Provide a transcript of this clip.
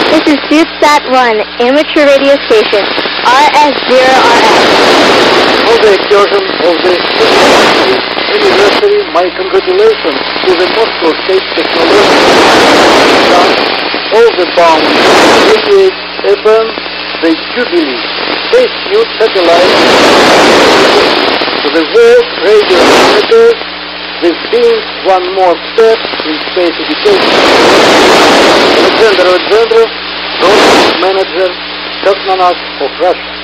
This is SuitSat-1, amateur radio station, RS0RS. On the occasion of the 60th anniversary, my congratulations to the Moscow State Technological all the bound 88 FM, the Jubilee, Space News Satellite, to the World Radio Amateurs, this being one more step in space education. Alexander Alexandrov, Program Manager, Cosmonauts of Russia.